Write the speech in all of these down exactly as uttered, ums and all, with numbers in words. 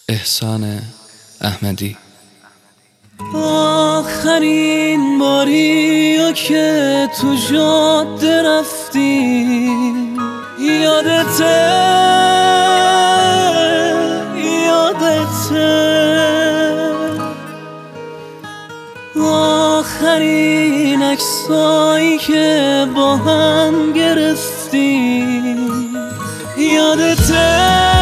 احسان احمدی. آخرین باری که تو جاده رفتی یادته یادته آخرین عکسایی که با هم گرفتی یادته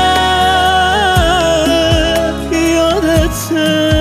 یادته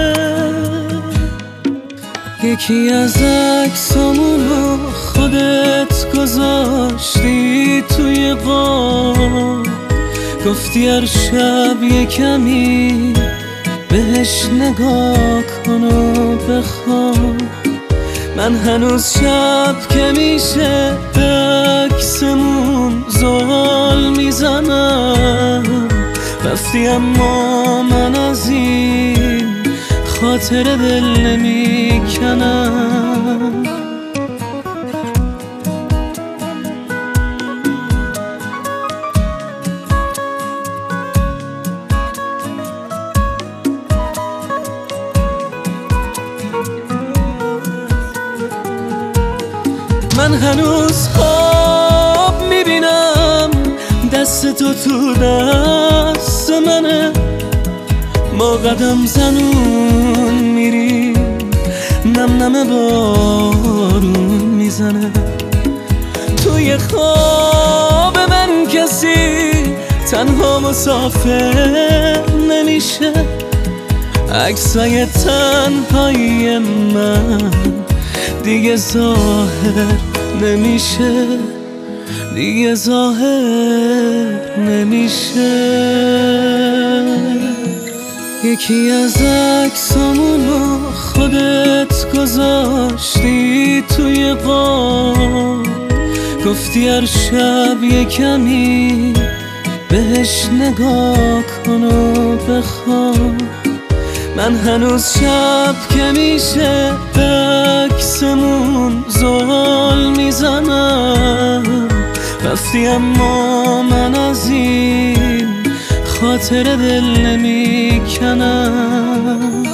یکی از عکسامونو خودت گذاشتی توی غار، گفتی هر شب یه کمی بهش نگاه کن و بخواب. من هنوز شب که میشه به عکسمون زل میزنم. رفتی اما من از این خاطر دل نمیکنم. من هنوز خواب میبینم دست تو تو دست منه، ما قدم زنون میریم نم نم بارون میزنه. توی خواب من کسی تنها مسافر نمیشه، عکسای تنهایی من دیگه ظاهر نمیشه، دیگه ظاهر نمیشه. یکی از عکسامونو خودت گذاشتی توی غار، گفتی هر شب یه کمی بهش نگاه کن و بخواب. من هنوز شب که میشه به عکسمون زل میزنم. رفتی اما من از این خاطر دل نمیکنم.